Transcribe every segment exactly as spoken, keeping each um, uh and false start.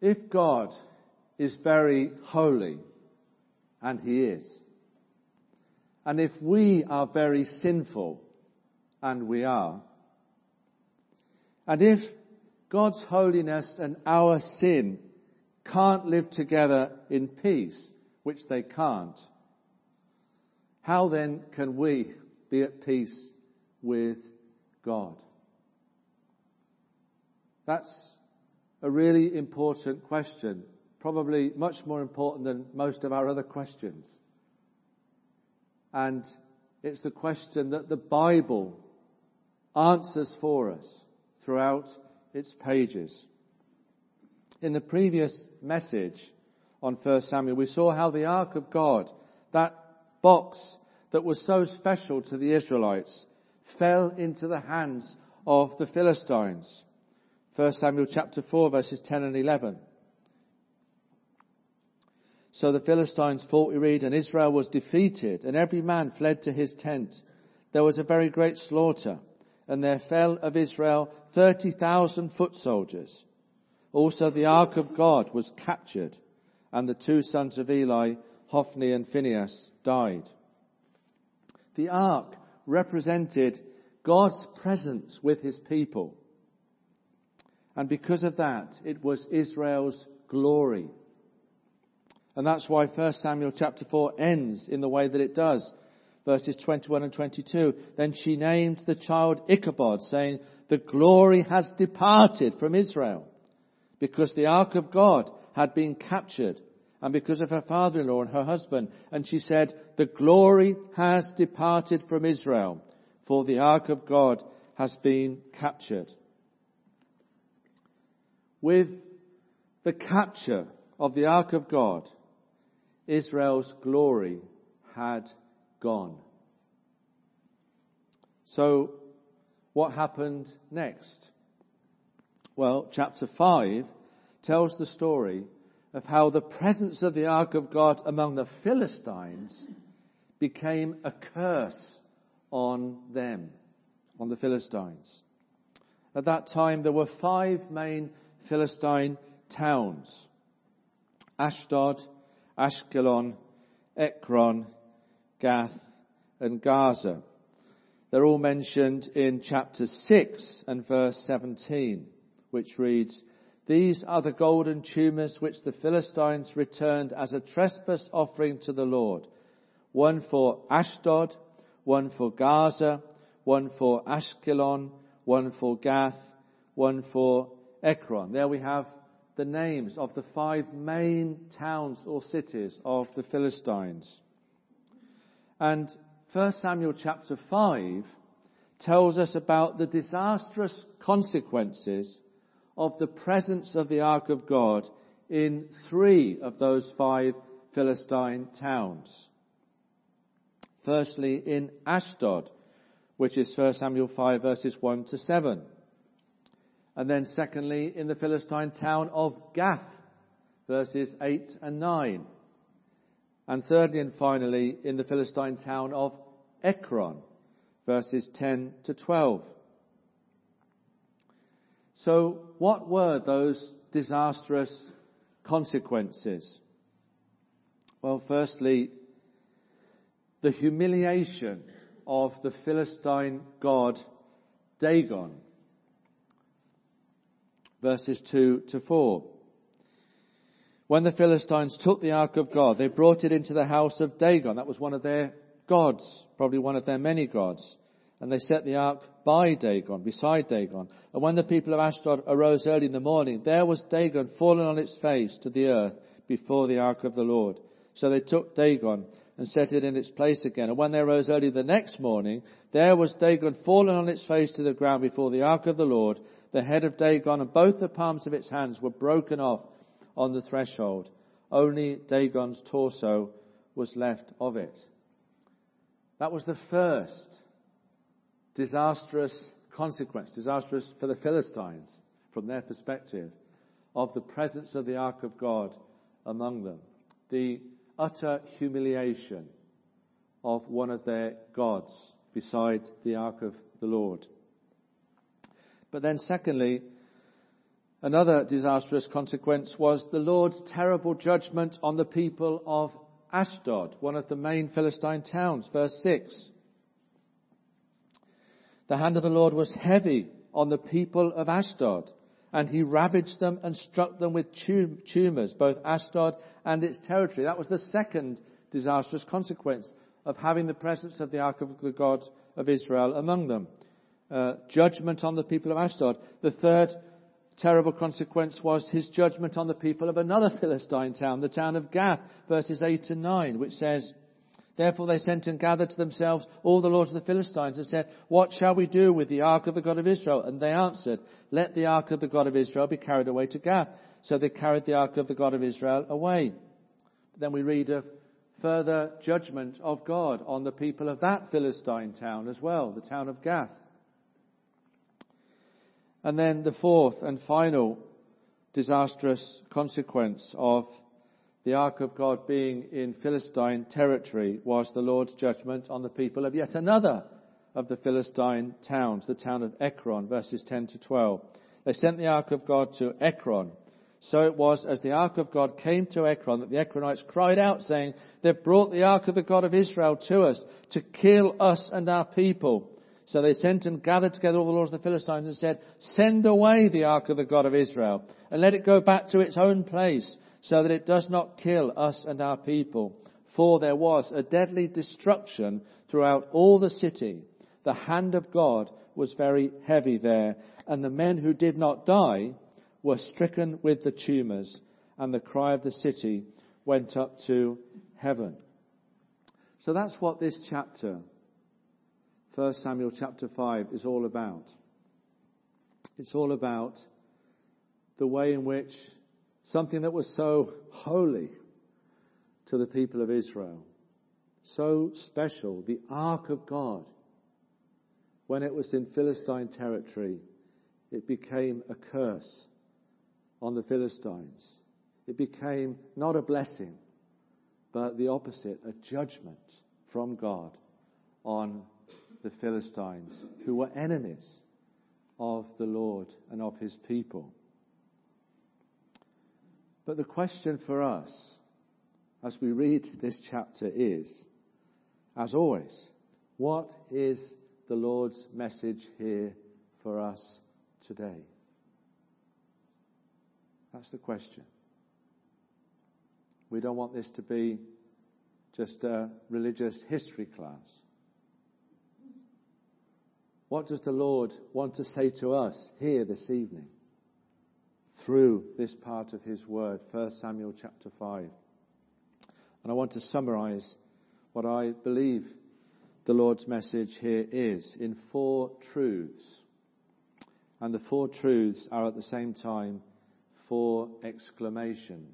If God is very holy, and he is, and if we are very sinful, and we are, and if God's holiness and our sin can't live together in peace, which they can't, how then can we be at peace with God? That's a really important question, probably much more important than most of our other questions. And it's the question that the Bible answers for us throughout its pages. In the previous message on First Samuel, we saw how the Ark of God, that box that was so special to the Israelites, fell into the hands of the Philistines. First Samuel chapter four, verses ten and eleven. So the Philistines fought, we read, and Israel was defeated, and every man fled to his tent. There was a very great slaughter, and there fell of Israel thirty thousand foot soldiers. Also the ark of God was captured, and the two sons of Eli, Hophni and Phinehas, died. The ark represented God's presence with his people. And because of that, it was Israel's glory. And that's why First Samuel chapter four ends in the way that it does. Verses twenty-one and twenty-two. Then she named the child Ichabod, saying, the glory has departed from Israel, because the ark of God had been captured, and because of her father-in-law and her husband. And she said, the glory has departed from Israel, for the ark of God has been captured. With the capture of the ark of God, Israel's glory had gone. So, what happened next? Well, chapter five tells the story of how the presence of the ark of God among the Philistines became a curse on them, on the Philistines. At that time, there were five main Philistine towns: Ashdod, Ashkelon, Ekron, Gath, and Gaza. They're all mentioned in chapter six and verse seventeen, which reads, these are the golden tumors which the Philistines returned as a trespass offering to the Lord. One for Ashdod, one for Gaza, one for Ashkelon, one for Gath, one for Ekron. There we have the names of the five main towns or cities of the Philistines. And First Samuel chapter five tells us about the disastrous consequences of the presence of the ark of God in three of those five Philistine towns. Firstly, in Ashdod, which is First Samuel five verses one to seven. And then secondly, in the Philistine town of Gath, verses eight and nine. And thirdly and finally, in the Philistine town of Ekron, verses ten to twelve. So, what were those disastrous consequences? Well, firstly, the humiliation of the Philistine god Dagon. Verses two to four. When the Philistines took the ark of God, they brought it into the house of Dagon. That was one of their gods, probably one of their many gods. And they set the ark by Dagon, beside Dagon. And when the people of Ashdod arose early in the morning, there was Dagon fallen on its face to the earth before the ark of the Lord. So they took Dagon and set it in its place again. And when they arose early the next morning, there was Dagon fallen on its face to the ground before the ark of the Lord. The head of Dagon and both the palms of its hands were broken off on the threshold. Only Dagon's torso was left of it. That was the first disastrous consequence, disastrous for the Philistines, from their perspective, of the presence of the ark of God among them. The utter humiliation of one of their gods beside the ark of the Lord. But then secondly, Another disastrous consequence was the Lord's terrible judgment on the people of Ashdod, one of the main Philistine towns. Verse six. The hand of the Lord was heavy on the people of Ashdod, and he ravaged them and struck them with tumours, both Ashdod and its territory. That was the second disastrous consequence of having the presence of the Ark of the God of Israel among them. Uh, judgment on the people of Ashdod. The third terrible consequence was his judgment on the people of another Philistine town, the town of Gath, verses eight and nine, which says, Therefore they sent and gathered to themselves all the lords of the Philistines and said, What shall we do with the ark of the God of Israel? And they answered, Let the ark of the God of Israel be carried away to Gath. So they carried the ark of the God of Israel away. Then we read of further judgment of God on the people of that Philistine town as well, the town of Gath. And then the fourth and final disastrous consequence of the ark of God being in Philistine territory was the Lord's judgment on the people of yet another of the Philistine towns, the town of Ekron, verses ten to twelve. They sent the ark of God to Ekron. So it was, as the ark of God came to Ekron, that the Ekronites cried out, saying, They've brought the ark of the God of Israel to us to kill us and our people. So they sent and gathered together all the lords of the Philistines and said, Send away the ark of the God of Israel, and let it go back to its own place, so that it does not kill us and our people. For there was a deadly destruction throughout all the city. The hand of God was very heavy there, and the men who did not die were stricken with the tumours, and the cry of the city went up to heaven. So that's what this chapter, First Samuel chapter five, is all about. It's all about the way in which something that was so holy to the people of Israel, so special, the Ark of God, when it was in Philistine territory, it became a curse on the Philistines. It became not a blessing, but the opposite, a judgment from God on the Philistines, who were enemies of the Lord and of his people. But the question for us, as we read this chapter, is, as always, what is the Lord's message here for us today? That's the question. We don't want this to be just a religious history class. What does the Lord want to say to us here this evening through this part of his word, First Samuel chapter five? And I want to summarize what I believe the Lord's message here is in four truths. And the four truths are at the same time four exclamations.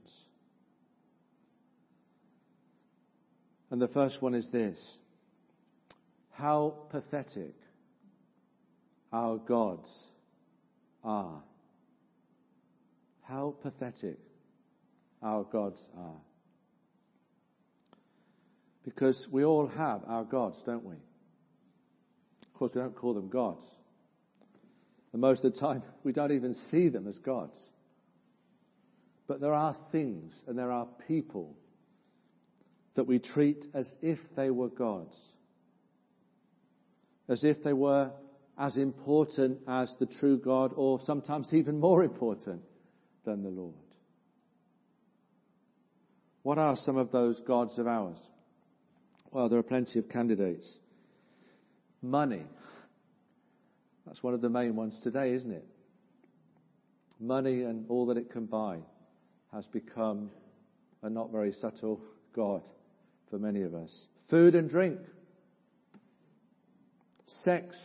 And the first one is this: how pathetic our gods are. How pathetic our gods are. Because we all have our gods, don't we? Of course, we don't call them gods. And most of the time, we don't even see them as gods. But there are things and there are people that we treat as if they were gods. As if they were as important as the true God, or sometimes even more important than the Lord. What are some of those gods of ours? Well, there are plenty of candidates. Money. That's one of the main ones today, isn't it? Money and all that it can buy has become a not very subtle god for many of us. Food and drink. Sex.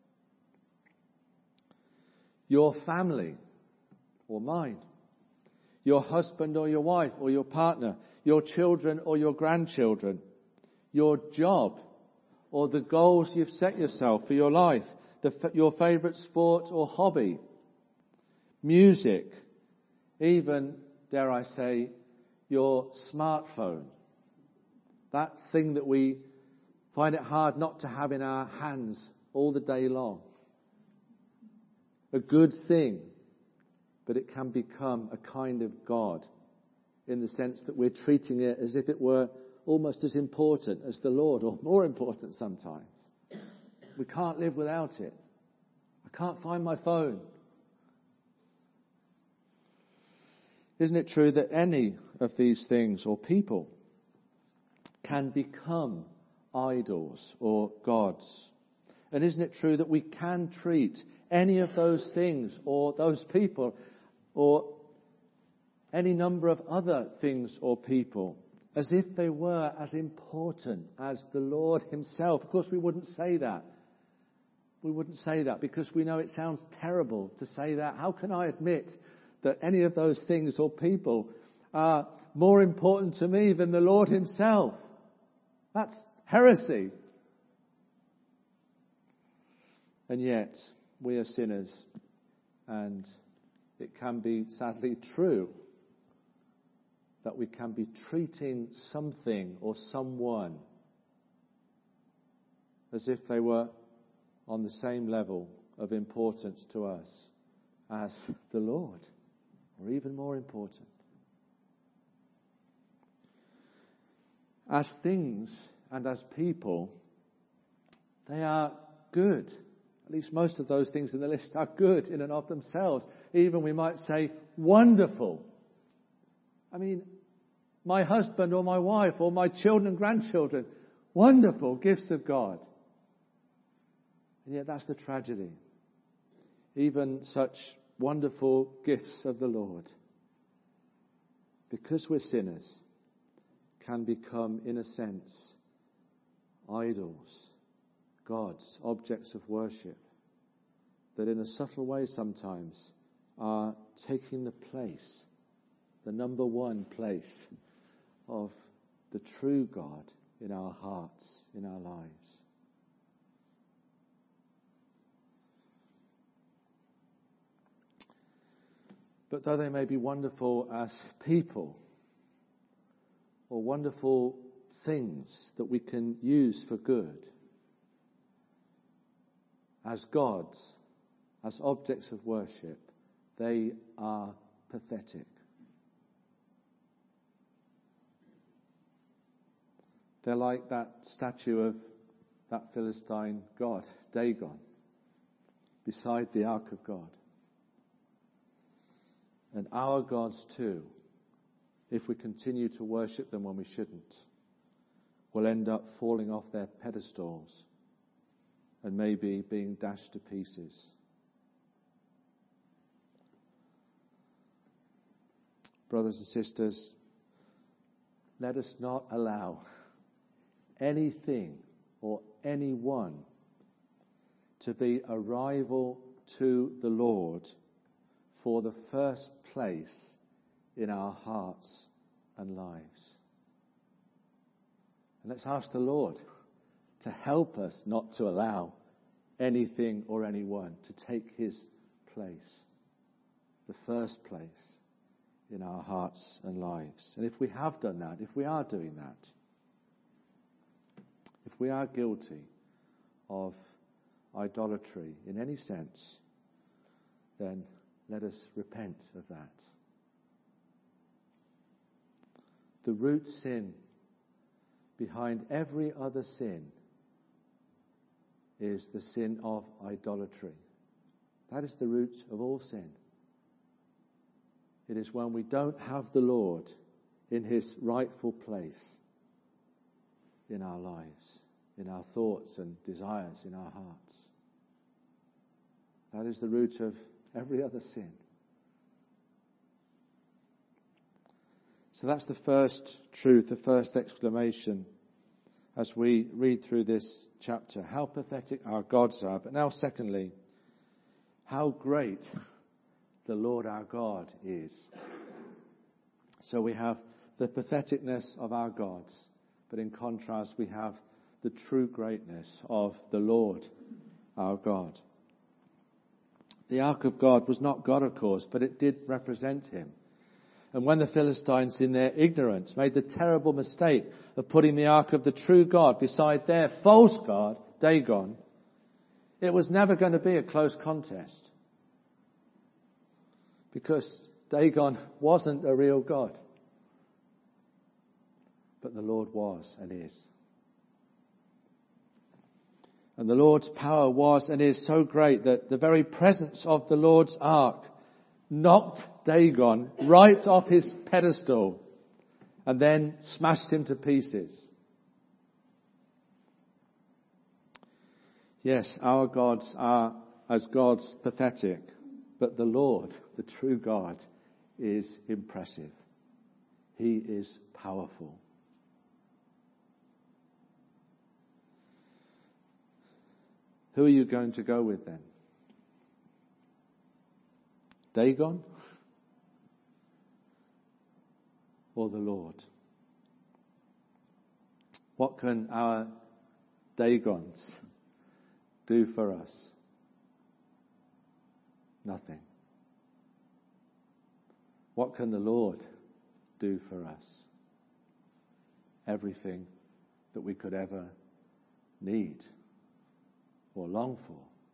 Your family or mine. Your husband or your wife or your partner. Your children or your grandchildren. Your job or the goals you've set yourself for your life. The, your favourite sport or hobby. Music. Even, dare I say, your smartphone. That thing that we find it hard not to have in our hands all the day long. A good thing, but it can become a kind of God in the sense that we're treating it as if it were almost as important as the Lord, or more important sometimes. We can't live without it. I can't find my phone. Isn't it true that any of these things or people can become idols or gods? And isn't it true that we can treat any of those things or those people or any number of other things or people as if they were as important as the Lord himself? Of course, we wouldn't say that. We wouldn't say that because we know it sounds terrible to say that. How can I admit that any of those things or people are more important to me than the Lord himself? That's heresy. And yet, we are sinners, and it can be sadly true that we can be treating something or someone as if they were on the same level of importance to us as the Lord, or even more important. As things and as people, they are good. At least most of those things in the list are good in and of themselves. Even we might say wonderful. I mean, my husband or my wife or my children and grandchildren, wonderful gifts of God. And yet that's the tragedy. Even such wonderful gifts of the Lord, because we're sinners, can become, in a sense, idols, gods, objects of worship, that in a subtle way sometimes are taking the place, the number one place of the true God in our hearts, in our lives. But though they may be wonderful as people, or wonderful things that we can use for good, as gods, as objects of worship, they are pathetic. They're like that statue of that Philistine god, Dagon, beside the Ark of God. And our gods too, if we continue to worship them when we shouldn't, will end up falling off their pedestals and maybe being dashed to pieces. Brothers and sisters, let us not allow anything or anyone to be a rival to the Lord for the first place in our hearts and lives. And let's ask the Lord to help us not to allow anything or anyone to take his place, the first place in our hearts and lives. And if we have done that, if we are doing that, if we are guilty of idolatry in any sense, then let us repent of that. The root sin behind every other sin is the sin of idolatry. That is the root of all sin. It is when we don't have the Lord in his rightful place in our lives, in our thoughts and desires, in our hearts. That is the root of every other sin. So that's the first truth, the first exclamation as we read through this chapter. How pathetic our gods are. But now secondly, how great the Lord our God is. So we have the patheticness of our gods, but in contrast we have the true greatness of the Lord our God. The Ark of God was not God, of course, but it did represent him. And when the Philistines, in their ignorance, made the terrible mistake of putting the Ark of the true God beside their false god, Dagon, it was never going to be a close contest. Because Dagon wasn't a real God. But the Lord was and is. And the Lord's power was and is so great that the very presence of the Lord's ark knocked Dagon right off his pedestal and then smashed him to pieces. Yes, our gods are, as gods, pathetic, but the Lord, the true God, is impressive. He is powerful. Who are you going to go with then? Dagon? Or the Lord? What can our Dagons do for us? Nothing. What can the Lord do for us? Everything that we could ever need or long for.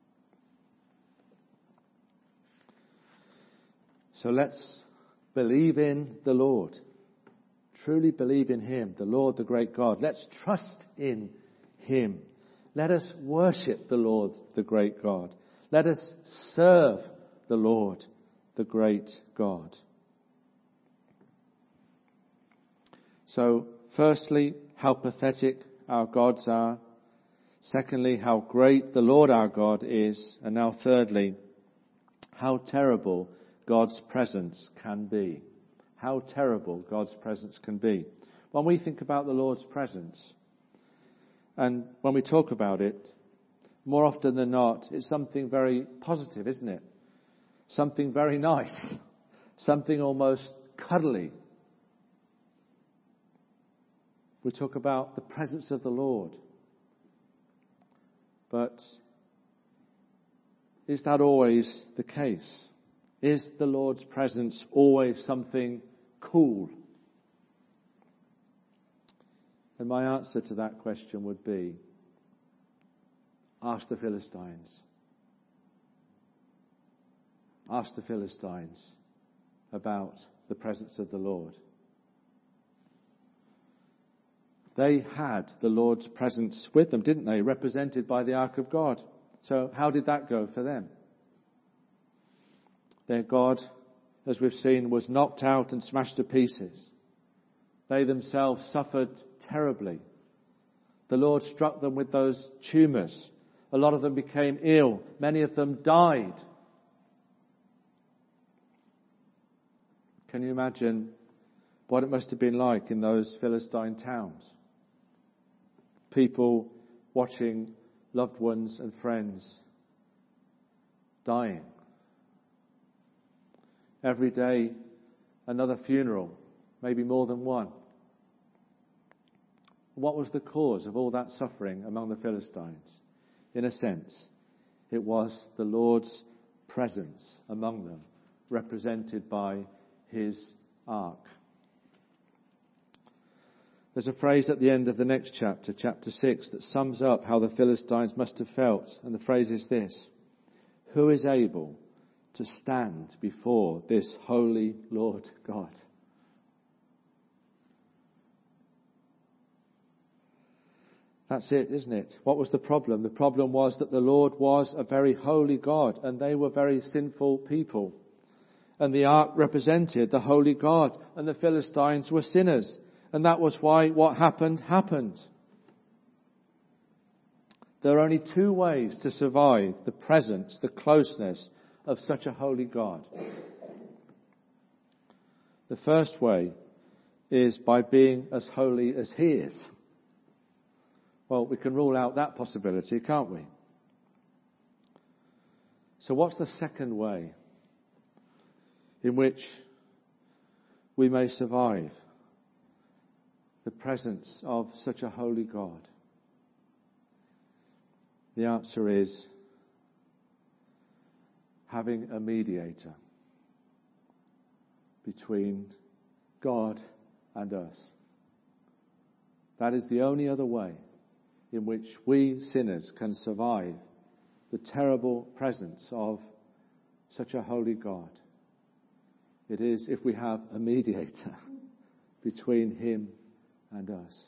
So let's believe in the Lord. Truly believe in Him, the Lord, the great God. Let's trust in Him. Let us worship the Lord, the great God. Let us serve the Lord, the great God. So, firstly, how pathetic our gods are. Secondly, how great the Lord our God is. And now thirdly, how terrible God's presence can be. How terrible God's presence can be. When we think about the Lord's presence, and when we talk about it, more often than not, it's something very positive, isn't it? Something very nice. Something almost cuddly. We talk about the presence of the Lord. But is that always the case? Is the Lord's presence always something cool? And my answer to that question would be, ask the Philistines. Ask the Philistines about the presence of the Lord. They had the Lord's presence with them, didn't they? Represented by the Ark of God. So how did that go for them? Their God, as we've seen, was knocked out and smashed to pieces. They themselves suffered terribly. The Lord struck them with those tumours. A lot of them became ill. Many of them died. Can you imagine what it must have been like in those Philistine towns? People watching loved ones and friends dying. Every day, another funeral, maybe more than one. What was the cause of all that suffering among the Philistines? In a sense, it was the Lord's presence among them, represented by His ark. There's a phrase at the end of the next chapter, chapter six, that sums up how the Philistines must have felt. And the phrase is this: who is able to stand before this holy Lord God? That's it, isn't it? What was the problem? The problem was that the Lord was a very holy God and they were very sinful people. And the ark represented the holy God and the Philistines were sinners. And that was why what happened, happened. There are only two ways to survive the presence, the closeness of such a holy God. The first way is by being as holy as He is. Well, we can rule out that possibility, can't we? So what's the second way in which we may survive the presence of such a holy God? The answer is having a mediator between God and us. That is the only other way in which we sinners can survive the terrible presence of such a holy God. It is if we have a mediator between him and us.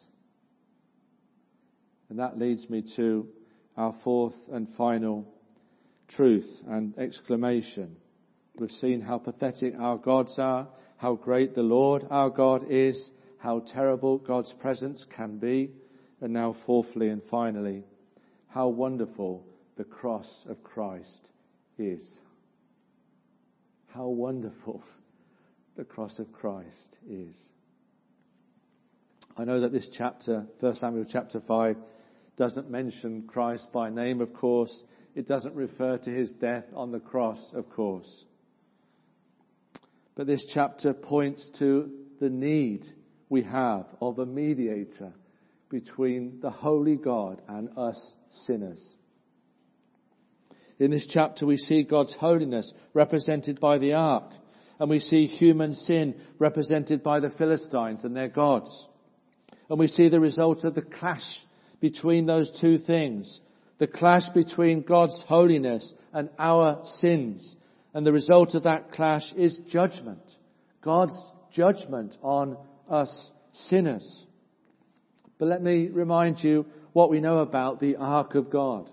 And that leads me to our fourth and final truth and exclamation. We've seen how pathetic our gods are, how great the Lord our God is, how terrible God's presence can be, and now fourthly and finally, how wonderful the cross of Christ is. How wonderful the cross of Christ is. I know that this chapter, First Samuel chapter five, doesn't mention Christ by name, of course. It doesn't refer to his death on the cross, of course. But this chapter points to the need we have of a mediator between the holy God and us sinners. In this chapter we see God's holiness represented by the ark, and we see human sin represented by the Philistines and their gods. And we see the result of the clash between those two things, the clash between God's holiness and our sins. And the result of that clash is judgment, God's judgment on us sinners. But let me remind you what we know about the Ark of God.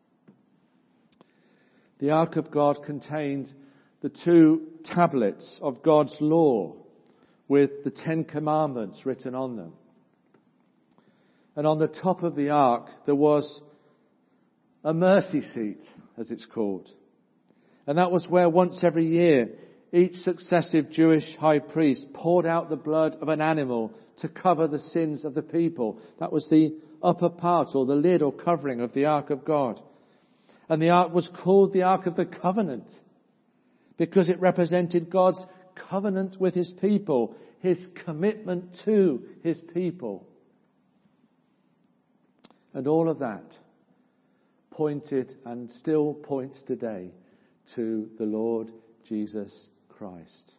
The Ark of God contained the two tablets of God's law with the Ten Commandments written on them. And on the top of the Ark there was a mercy seat, as it's called. And that was where once every year each successive Jewish high priest poured out the blood of an animal to cover the sins of the people. That was the upper part, or the lid or covering of the Ark of God. And the Ark was called the Ark of the Covenant because it represented God's covenant with his people, his commitment to his people. And all of that pointed and still points today to the Lord Jesus Christ.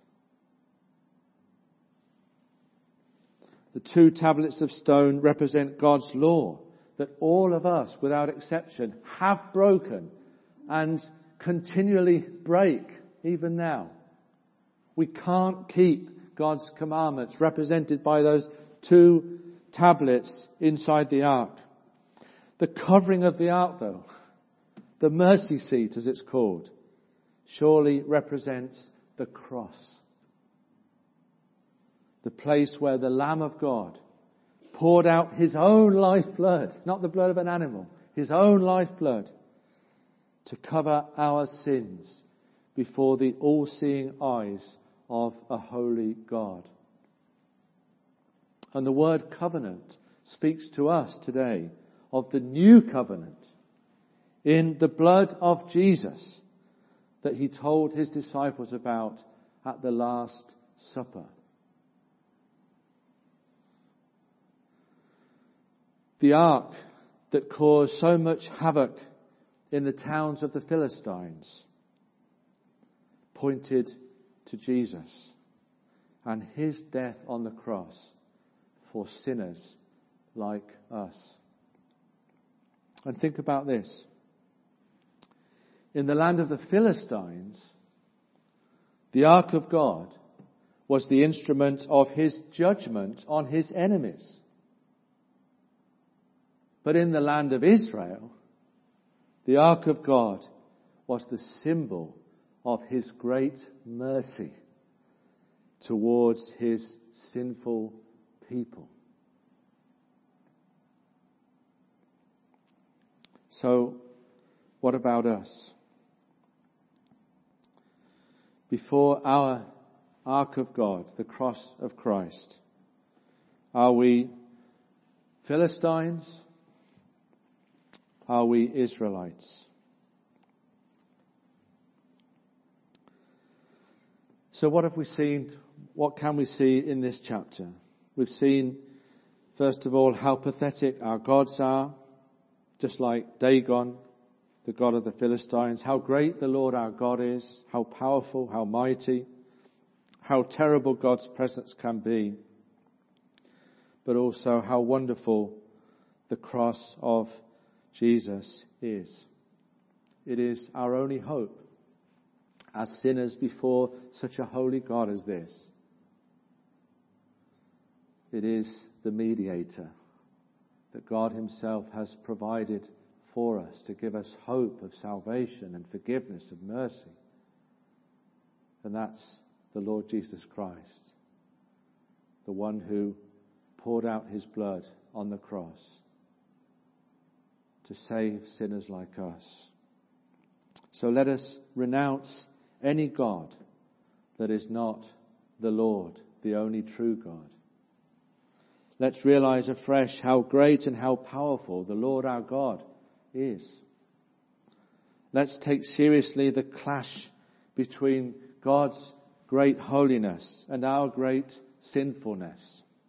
The two tablets of stone represent God's law that all of us, without exception, have broken and continually break even now. We can't keep God's commandments represented by those two tablets inside the ark. The covering of the ark, though, the mercy seat as it's called, surely represents the cross. The place where the Lamb of God poured out his own lifeblood, not the blood of an animal, his own lifeblood, to cover our sins before the all-seeing eyes of a holy God. And the word covenant speaks to us today of the new covenant in the blood of Jesus that he told his disciples about at the Last Supper. The ark that caused so much havoc in the towns of the Philistines pointed to Jesus and his death on the cross for sinners like us. And think about this. In the land of the Philistines, the ark of God was the instrument of his judgment on his enemies. But in the land of Israel, the ark of God was the symbol of his great mercy towards his sinful people. So, what about us? Before our ark of God, the cross of Christ, are we Philistines? Are we Israelites? So what have we seen? What can we see in this chapter? We've seen, first of all, how pathetic our gods are, just like Dagon, the god of the Philistines. How great the Lord our God is, how powerful, how mighty, how terrible God's presence can be, but also how wonderful the cross of Jesus is. It is our only hope. as sinners before such a holy God as this. It is the mediator that God himself has provided for us to give us hope of salvation and forgiveness of mercy. And that's the Lord Jesus Christ, the one who poured out his blood on the cross to save sinners like us. So let us renounce any God that is not the Lord, the only true God. Let's realize afresh how great and how powerful the Lord our God is. Let's take seriously the clash between God's great holiness and our great sinfulness.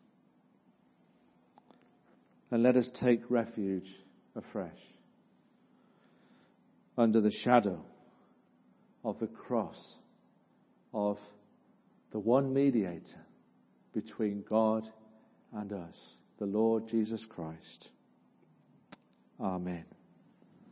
And let us take refuge afresh under the shadow of the cross of the one mediator between God and us, the Lord Jesus Christ. Amen.